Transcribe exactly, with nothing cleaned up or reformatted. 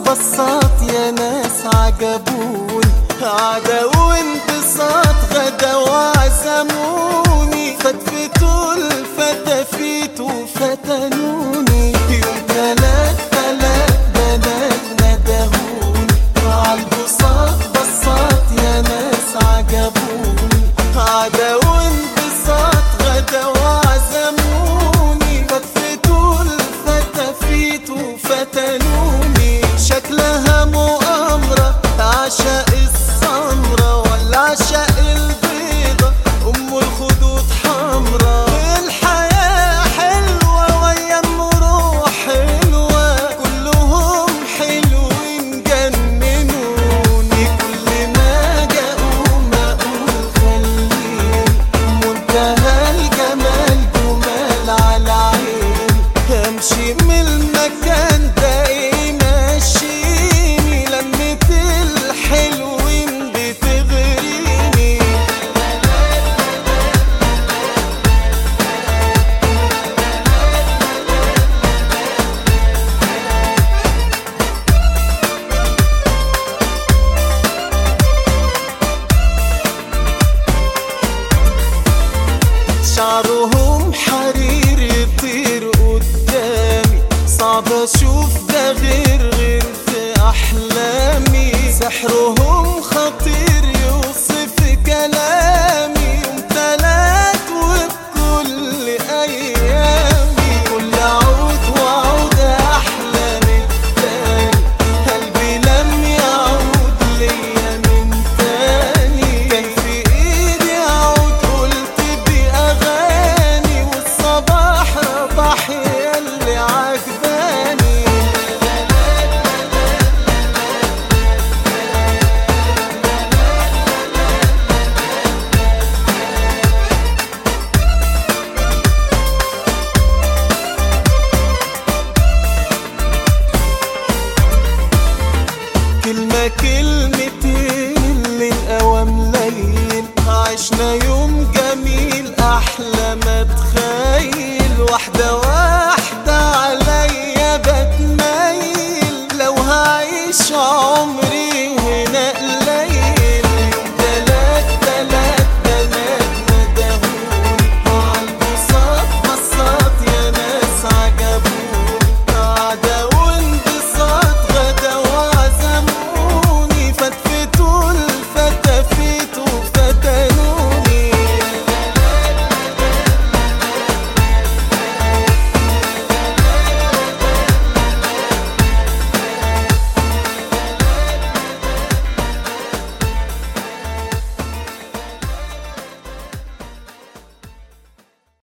بصات يا ناس عجبوني، عدا وانبساط غدا وعزموني، فتفتوا الفتافيت وفتنوني. يوم تلات تلات بنات ندهوني، عالبساط بصات يا ناس عجبوني، عدا وانبساط غدا وعزموني، فتفتوا الفتافيت وفتنوني. شكلها مؤامرة عشاء السمرة ولا عشاء البيضة أم الخدود حمرا. الحياة حلوة ويا المروح حلوة، كلهم حلوين جننوني. كل ما جاءوا ما أقول خليني، منتهى الجمال جمال على عيني. امشي من المكان ده يمشيني، لمة الحلوين بتغريني. شعرهم حرير يطير قدامي، صعب اشوف ده غير غير في احلامي. سحرهم خطير يوصف كلامي، يوم تلات وبكل ايامي. كل عود وعود احلى من التاني، قلبي لم يعود ليا من تاني. كان في ايدي عود قلت باغاني، والصباح رباح ياللي عجباني. كلمة كلمتين اللي الأوام ليل، عشنا يوم جميل أحلى ما تخيل. واحدة واحدة عليا بتميل، لو هعيش عمري